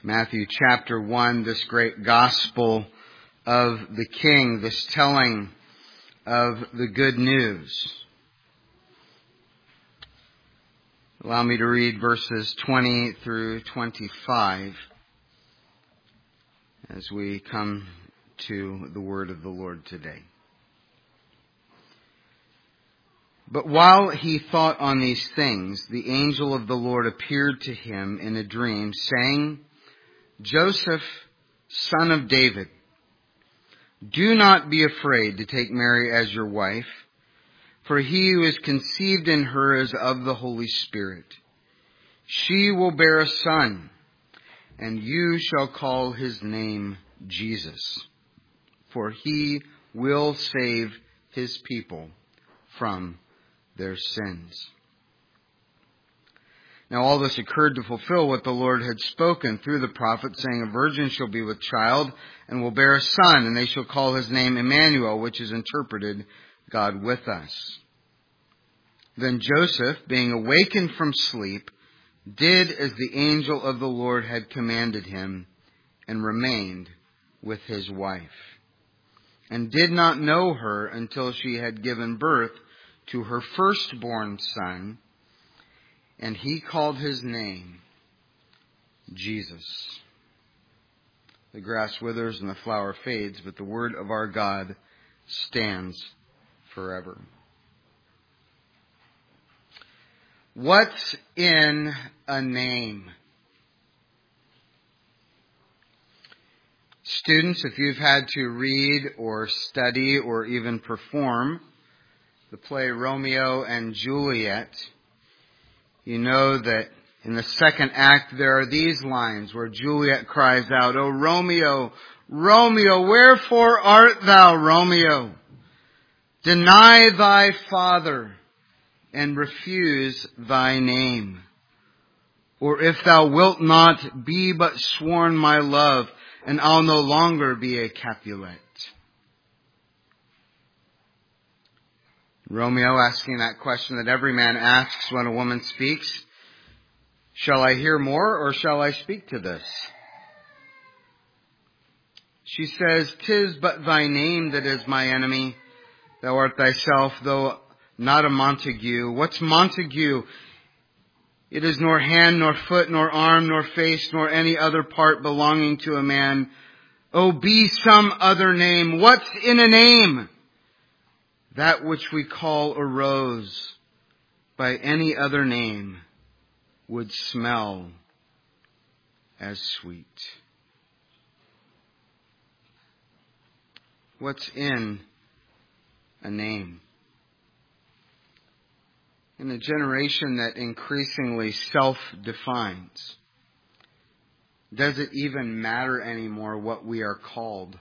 Matthew chapter 1, this great gospel of the King, this telling of the good news. Allow me to read verses 20 through 25 as we come to the word of the Lord today. But while he thought on these things, the angel of the Lord appeared to him in a dream, saying, Joseph, son of David, do not be afraid to take Mary as your wife, for he who is conceived in her is of the Holy Spirit. She will bear a son, and you shall call his name Jesus, for he will save his people from their sins. Now all this occurred to fulfill what the Lord had spoken through the prophet, saying, a virgin shall be with child and will bear a son, and they shall call his name Emmanuel, which is interpreted, God with us. Then Joseph, being awakened from sleep, did as the angel of the Lord had commanded him, and remained with his wife, and did not know her until she had given birth to her firstborn son, and he called his name Jesus. The grass withers and the flower fades, but the word of our God stands forever. What's in a name? Students, if you've had to read or study or even perform the play Romeo and Juliet, you know that in the second act there are these lines where Juliet cries out, O Romeo, Romeo, wherefore art thou, Romeo? Deny thy father and refuse thy name. Or if thou wilt not, be but sworn my love, and I'll no longer be a Capulet. Romeo asking that question that every man asks when a woman speaks. Shall I hear more, or shall I speak to this? She says, 'Tis but thy name that is my enemy. Thou art thyself, though not a Montague. What's Montague? It is nor hand, nor foot, nor arm, nor face, nor any other part belonging to a man. Oh, be some other name. What's in a name? That which we call a rose by any other name would smell as sweet. What's in a name? In a generation that increasingly self-defines, does it even matter anymore what we are called?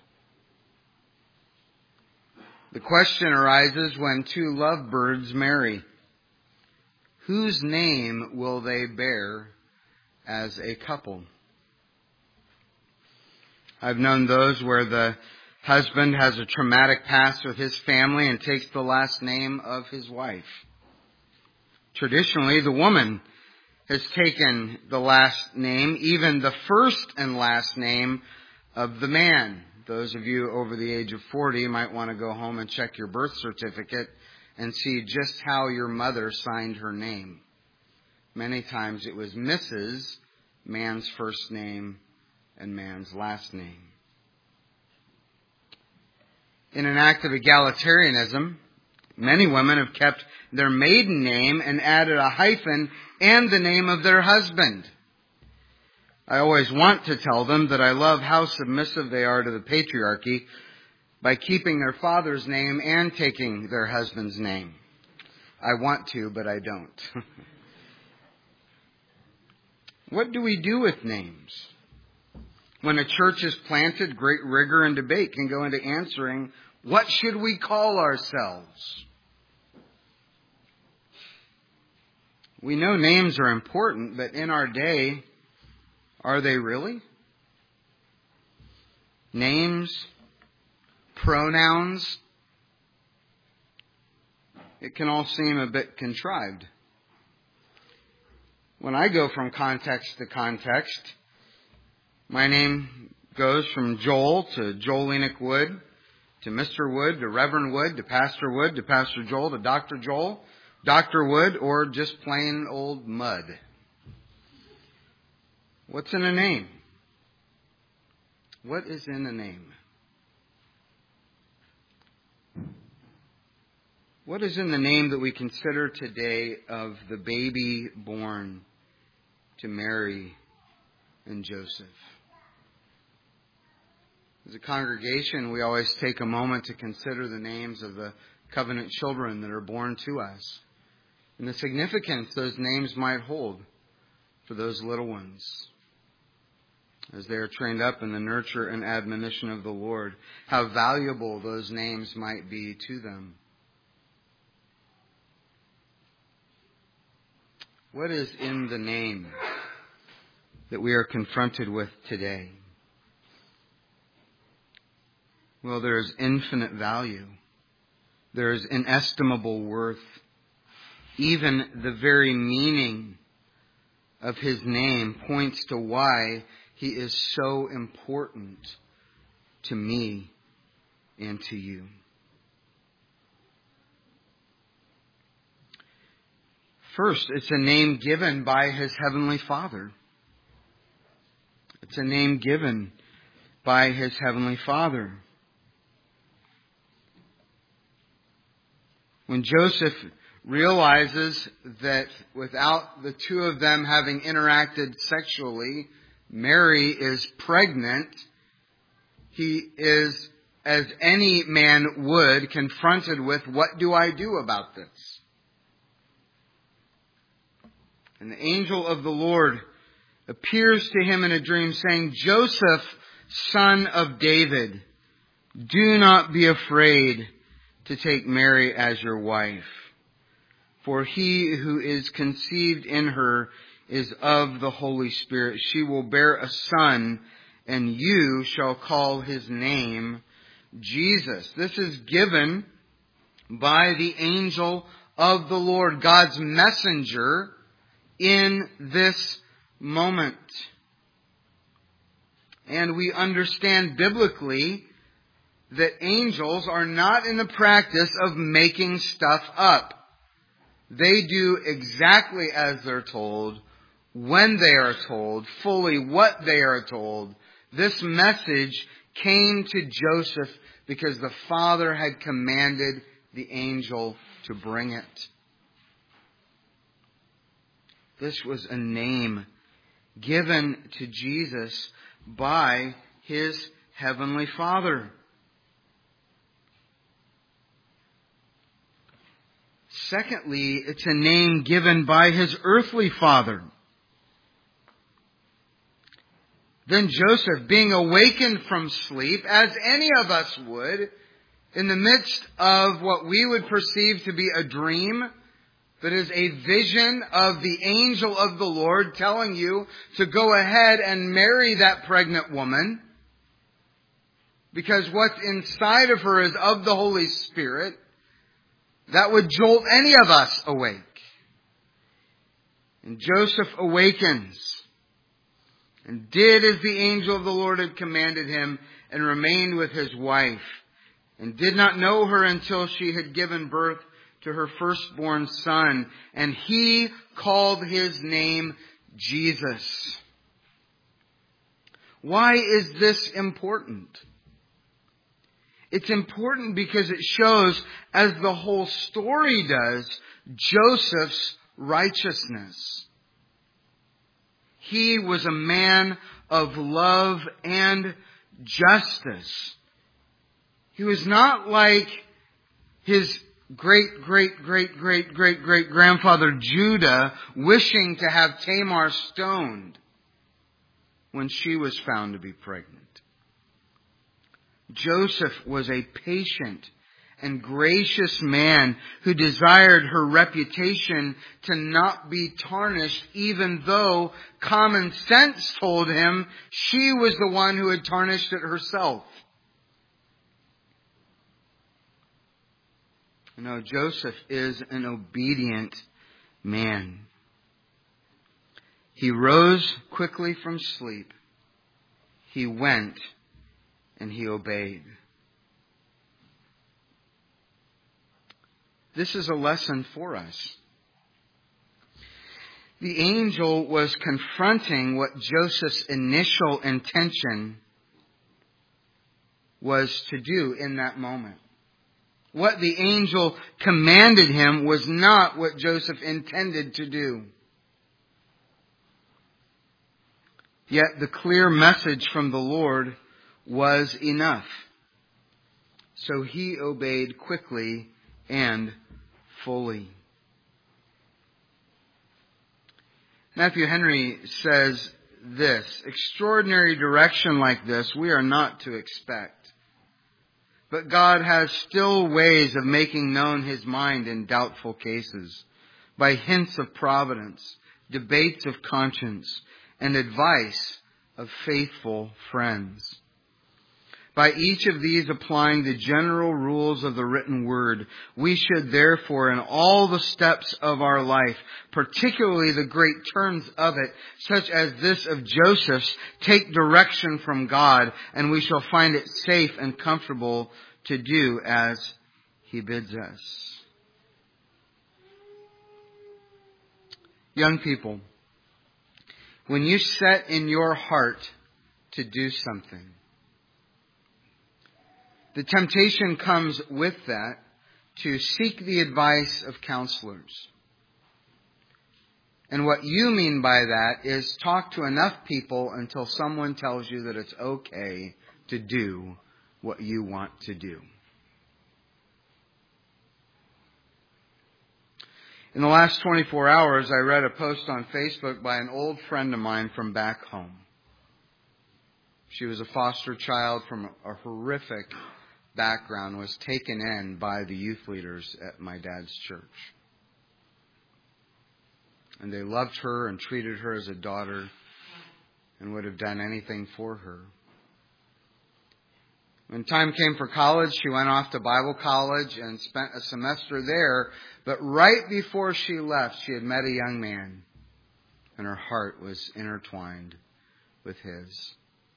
The question arises when two lovebirds marry. Whose name will they bear as a couple? I've known those where the husband has a traumatic past with his family and takes the last name of his wife. Traditionally, the woman has taken the last name, even the first and last name of the man. Those of you over the age of 40 might want to go home and check your birth certificate and see just how your mother signed her name. Many times it was Mrs., man's first name, and man's last name. In an act of egalitarianism, many women have kept their maiden name and added a hyphen and the name of their husband. I always want to tell them that I love how submissive they are to the patriarchy by keeping their father's name and taking their husband's name. I want to, but I don't. What do we do with names? When a church is planted, great rigor and debate can go into answering, what should we call ourselves? We know names are important, but in our day, are they really? Names, pronouns, it can all seem a bit contrived. When I go from context to context, My name goes from Joel to Joel Enoch Wood, to Mr. Wood, to Reverend Wood, to Pastor Joel, to Dr. Joel, Dr. Wood, or just plain old Mud. What's in a name? What is in a name? What is in the name that we consider today of the baby born to Mary and Joseph? As a congregation, we always take a moment to consider the names of the covenant children that are born to us and the significance those names might hold for those little ones as they are trained up in the nurture and admonition of the Lord, how valuable those names might be to them. What is in the name that we are confronted with today? Well, there is infinite value. There is inestimable worth. Even the very meaning of His name points to why He is so important to me and to you. First, it's a name given by His Heavenly Father. It's a name given by His Heavenly Father. When Joseph realizes that without the two of them having interacted sexually, Mary is pregnant, he is, as any man would, confronted with, what do I do about this? And the angel of the Lord appears to him in a dream saying, Joseph, son of David, do not be afraid to take Mary as your wife. For he who is conceived in her is of the Holy Spirit. She will bear a son, and you shall call his name Jesus. This is given by the angel of the Lord, God's messenger, in this moment. And we understand biblically that angels are not in the practice of making stuff up. They do exactly as they're told, when they are told, fully what they are told. This message came to Joseph because the Father had commanded the angel to bring it. This was a name given to Jesus by His Heavenly Father. Secondly, it's a name given by His earthly father. Then Joseph, being awakened from sleep, as any of us would, in the midst of what we would perceive to be a dream, that is a vision of the angel of the Lord telling you to go ahead and marry that pregnant woman, because what's inside of her is of the Holy Spirit, that would jolt any of us awake. And Joseph awakens and did as the angel of the Lord had commanded him, and remained with his wife, and did not know her until she had given birth to her firstborn son, and he called his name Jesus. Why is this important? It's important because it shows, as the whole story does, Joseph's righteousness. He was a man of love and justice. He was not like his great-great-great-great-great-great-grandfather Judah, wishing to have Tamar stoned when she was found to be pregnant. Joseph was a patient and gracious man who desired her reputation to not be tarnished, even though common sense told him she was the one who had tarnished it herself. No, Joseph is an obedient man. He rose quickly from sleep he went and he obeyed. This is a lesson for us. The angel was confronting what Joseph's initial intention was to do in that moment. What the angel commanded him was not what Joseph intended to do. Yet the clear message from the Lord was enough. So he obeyed quickly and fully. Matthew Henry says this: extraordinary direction like this we are not to expect. But God has still ways of making known His mind in doubtful cases, by hints of providence, debates of conscience, and advice of faithful friends. By each of these applying the general rules of the written word, we should therefore in all the steps of our life, particularly the great turns of it, such as this of Joseph's, take direction from God, and we shall find it safe and comfortable to do as He bids us. Young people, when you set in your heart to do something, the temptation comes with that to seek the advice of counselors. And what you mean by that is talk to enough people until someone tells you that it's okay to do what you want to do. In the last 24 hours, I read a post on Facebook by an old friend of mine from back home. She was a foster child from a horrific background, was taken in by the youth leaders at my dad's church. And they loved her and treated her as a daughter and would have done anything for her. When time came for college, she went off to Bible college and spent a semester there. But right before she left, she had met a young man, and her heart was intertwined with his.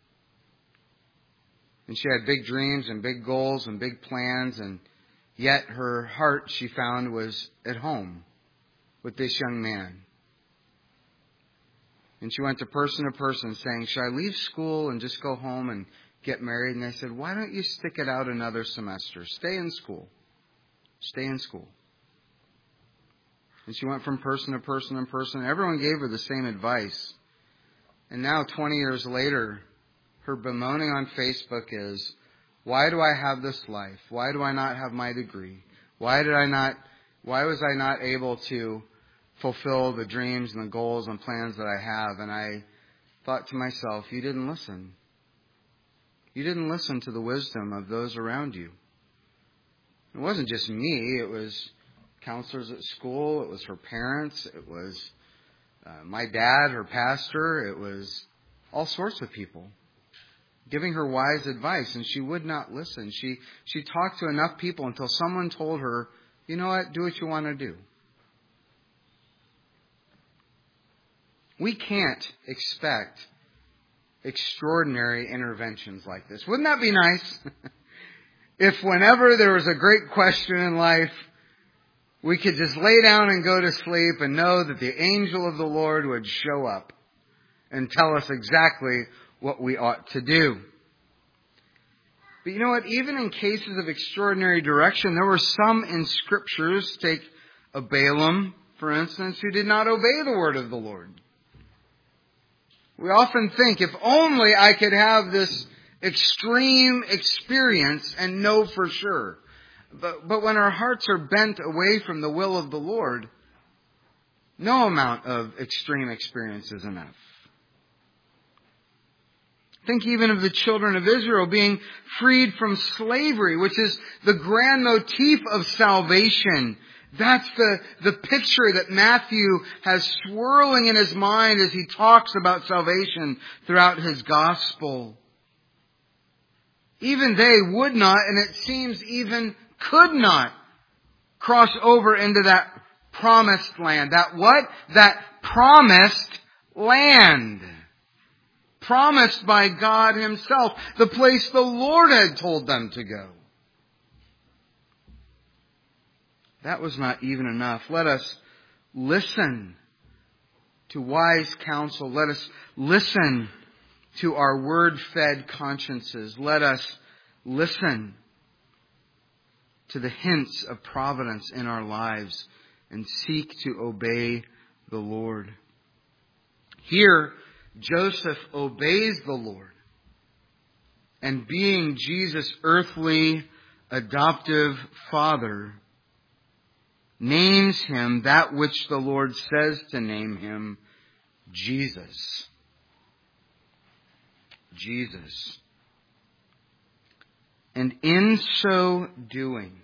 And she had big dreams and big goals and big plans, and yet her heart, she found, was at home with this young man. And she went to person saying, should I leave school and just go home and get married? And they said, why don't you stick it out another semester? Stay in school. Stay in school. And she went from person to person. Everyone gave her the same advice. And now, 20 years later, her bemoaning on Facebook is, why do I have this life? Why do I not have my degree? Why was I not able to fulfill the dreams and the goals and plans that I have? And I thought to myself, you didn't listen. You didn't listen to the wisdom of those around you. It wasn't just me. It was counselors at school. It was her parents. It was my dad, her pastor. It was all sorts of people giving her wise advice, and she would not listen. She talked to enough people until someone told her, you know what, do what you want to do. We can't expect extraordinary interventions like this. Wouldn't that be nice? If whenever there was a great question in life, we could just lay down and go to sleep and know that the angel of the Lord would show up and tell us exactly what we ought to do. But you know what? Even in cases of extraordinary direction, there were some in Scriptures, take a Balaam, for instance, who did not obey the word of the Lord. We often think, if only I could have this extreme experience and know for sure. But when our hearts are bent away from the will of the Lord, no amount of extreme experience is enough. Think even of the children of Israel being freed from slavery, which is the grand motif of salvation. That's the picture that Matthew has swirling in his mind as he talks about salvation throughout his gospel. Even they would not, and it seems even could not, cross over into that promised land. That what? That promised land. promised by God himself, the place the Lord had told them to go. That was not even enough. Let us listen to wise counsel. Let us listen to our word-fed consciences. Let us listen to the hints of providence in our lives and seek to obey the Lord. Here, Joseph obeys the Lord, and being Jesus' earthly adoptive father, names him that which the Lord says to name him, Jesus. Jesus. And in so doing,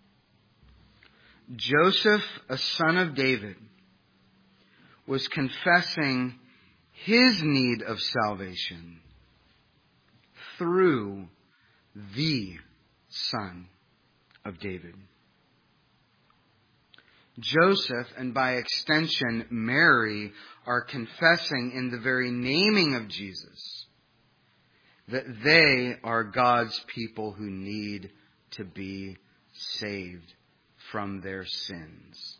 Joseph, a son of David, was confessing his need of salvation through the Son of David. Joseph, and by extension Mary, are confessing in the very naming of Jesus that they are God's people who need to be saved from their sins.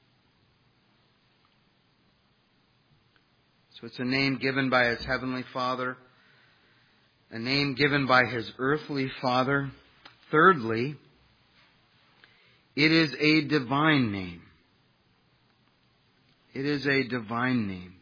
So it's a name given by his heavenly Father, a name given by his earthly father. Thirdly, it is a divine name. It is a divine name.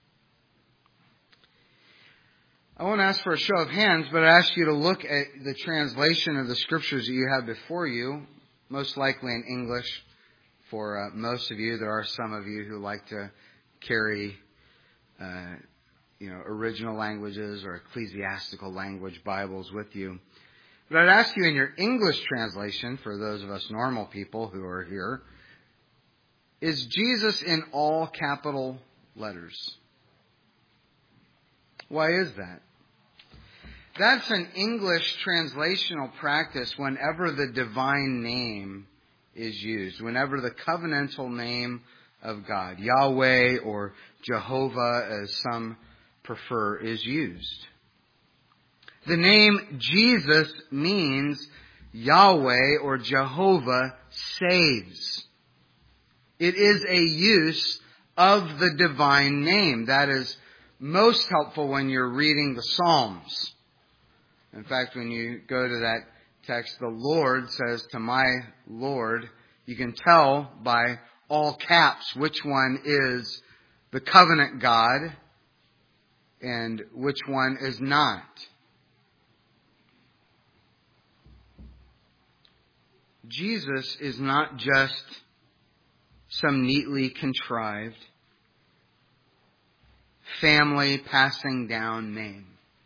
I won't ask for a show of hands, but I ask you to look at the translation of the scriptures that you have before you, most likely in English for most of you. There are some of you who like to carry original languages or ecclesiastical language Bibles with you. But I'd ask you in your English translation, for those of us normal people who are here, is Jesus in all capital letters? Why is that? That's an English translational practice whenever the divine name is used, whenever the covenantal name of God, Yahweh or Jehovah as some prefer, is used. The name Jesus means Yahweh or Jehovah saves. It is a use of the divine name. That is most helpful when you're reading the Psalms. In fact, when you go to that text, the Lord says to my Lord, you can tell by all caps which one is the covenant God and which one is not. Jesus is not just some neatly contrived family passing down name.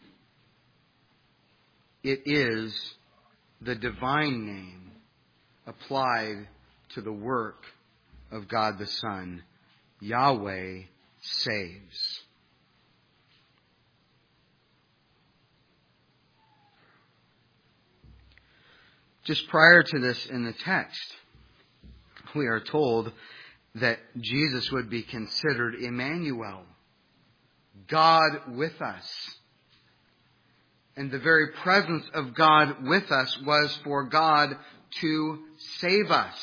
It is the divine name applied to the work of God the Son. Yahweh saves. Just prior to this in the text, we are told that Jesus would be considered Emmanuel, God with us. And the very presence of God with us was for God to save us.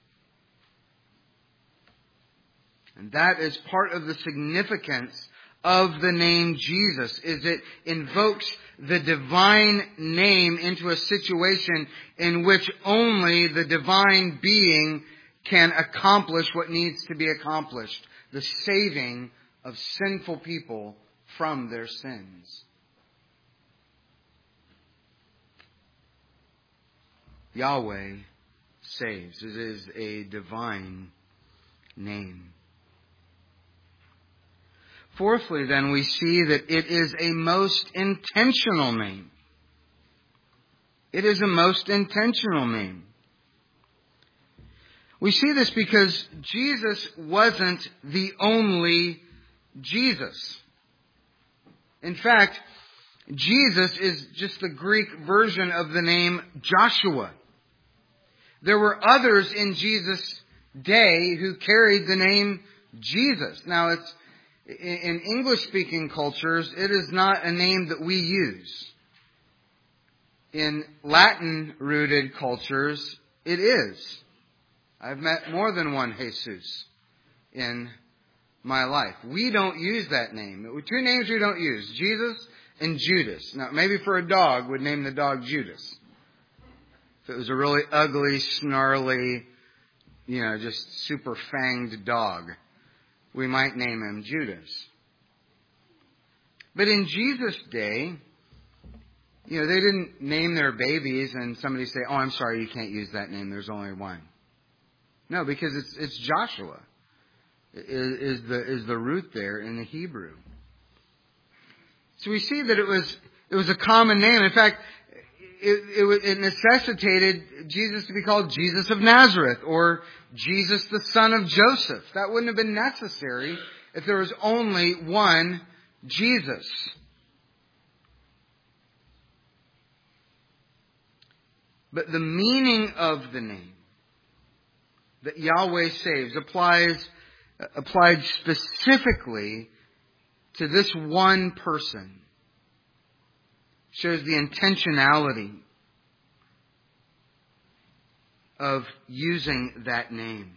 And that is part of the significance of the name Jesus, is it invokes the divine name into a situation in which only the divine being can accomplish what needs to be accomplished, the saving of sinful people from their sins. Yahweh saves. It is a divine name. Fourthly, then, we see that it is a most intentional name. It is a most intentional name. We see this because Jesus wasn't the only Jesus. In fact, Jesus is just the Greek version of the name Joshua. There were others in Jesus' day who carried the name Jesus. Now, In English-speaking cultures, it is not a name that we use. In Latin-rooted cultures, it is. I've met more than one Jesus in my life. We don't use that name. Two names we don't use, Jesus and Judas. Now, maybe for a dog, we'd name the dog Judas. If it was a really ugly, snarly, just super fanged dog, we might name him Judas. But in Jesus' day, they didn't name their babies and somebody say, "Oh, I'm sorry, you can't use that name. There's only one." No, because it's Joshua is the root there in the Hebrew. So we see that it was a common name. In fact, it necessitated Jesus to be called Jesus of Nazareth or Jesus the son of Joseph. That wouldn't have been necessary if there was only one Jesus. But the meaning of the name that Yahweh saves applied specifically to this one person shows the intentionality of using that name.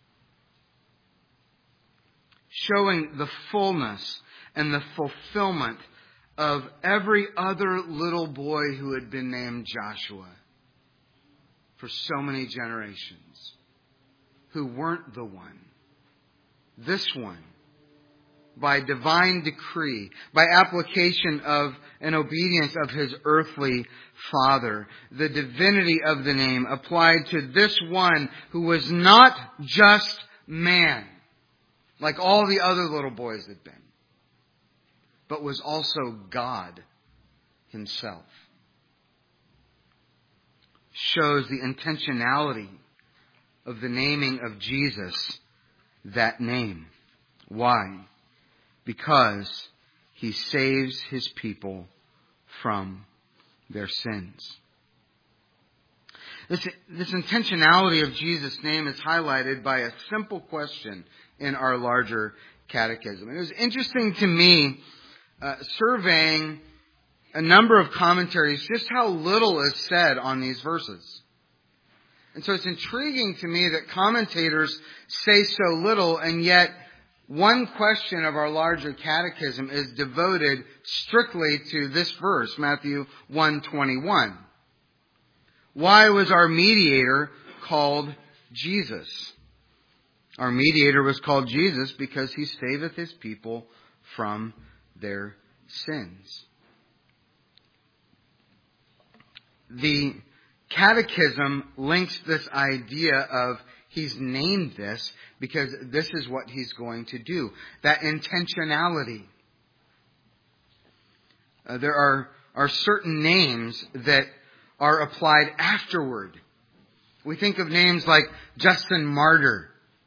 Showing the fullness and the fulfillment of every other little boy who had been named Joshua for so many generations, who weren't the one. This one, by divine decree, by application of and obedience of his earthly father, the divinity of the name applied to this one who was not just man, like all the other little boys had been, but was also God himself. Shows the intentionality of the naming of Jesus that name. Why? Because he saves his people from their sins. This intentionality of Jesus' name is highlighted by a simple question in our larger catechism. It was interesting to me, surveying a number of commentaries, just how little is said on these verses. And so it's intriguing to me that commentators say so little, and yet one question of our larger catechism is devoted strictly to this verse, Matthew 1:21. Why was our mediator called Jesus? Our mediator was called Jesus because he saveth his people from their sins. The Catechism links this idea of he's named this because this is what he's going to do. That intentionality. There are certain names that are applied afterward. We think of names like Justin Martyr.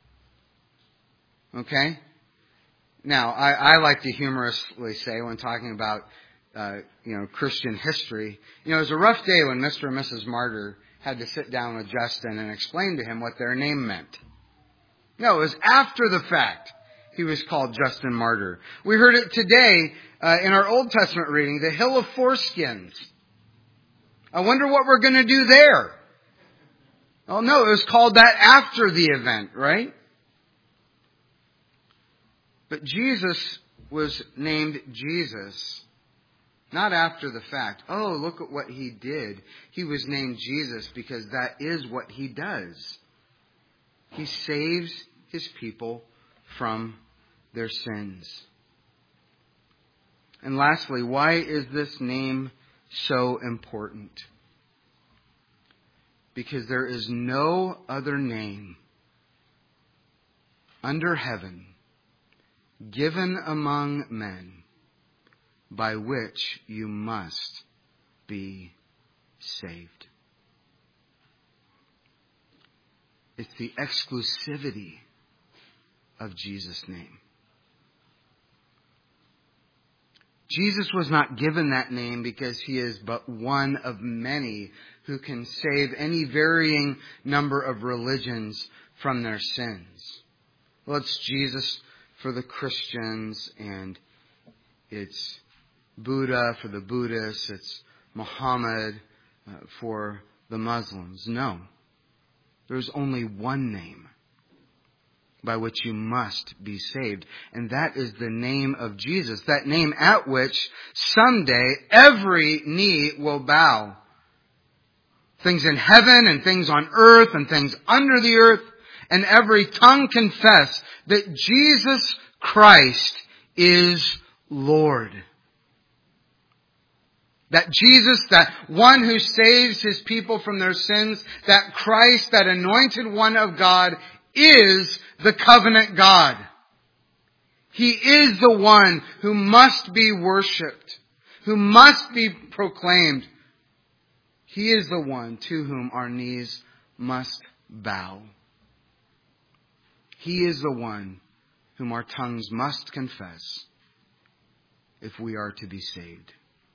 Okay? Now, I like to humorously say when talking about Christian history, it was a rough day when Mr. and Mrs. Martyr had to sit down with Justin and explain to him what their name meant. No, it was after the fact he was called Justin Martyr. We heard it today in our Old Testament reading, the Hill of Foreskins. I wonder what we're going to do there. Oh no, it was called that after the event, right? But Jesus was named Jesus not after the fact. Oh, look at what he did. He was named Jesus because that is what he does. He saves his people from their sins. And lastly, why is this name so important? Because there is no other name under heaven given among men by which you must be saved. It's the exclusivity of Jesus' name. Jesus was not given that name because he is but one of many who can save any varying number of religions from their sins. Well, it's Jesus for the Christians, and it's Buddha for the Buddhists, it's Muhammad for the Muslims. No. There's only one name by which you must be saved, and that is the name of Jesus, that name at which someday every knee will bow. Things in heaven and things on earth and things under the earth, and every tongue confess that Jesus Christ is Lord. That Jesus, that one who saves His people from their sins, that Christ, that anointed one of God, is the covenant God. He is the one who must be worshipped, who must be proclaimed. He is the one to whom our knees must bow. He is the one whom our tongues must confess if we are to be saved.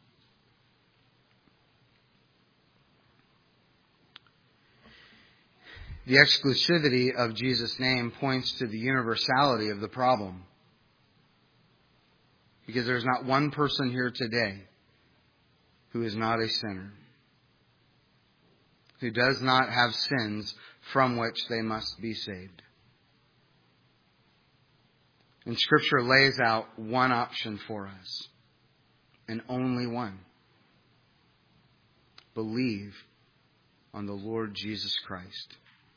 The exclusivity of Jesus' name points to the universality of the problem. Because there's not one person here today who is not a sinner, who does not have sins from which they must be saved. And Scripture lays out one option for us, and only one. Believe on the Lord Jesus Christ.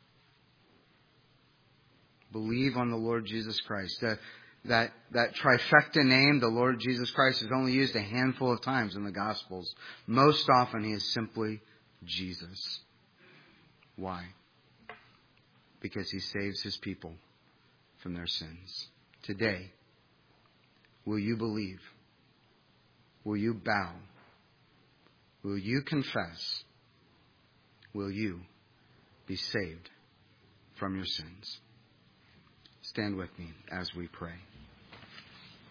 Believe on the Lord Jesus Christ. That trifecta name, the Lord Jesus Christ, is only used a handful of times in the Gospels. Most often He is simply Jesus. Why? Because He saves His people from their sins. Today, will you believe? Will you bow? Will you confess? Will you be saved from your sins? Stand with me as we pray.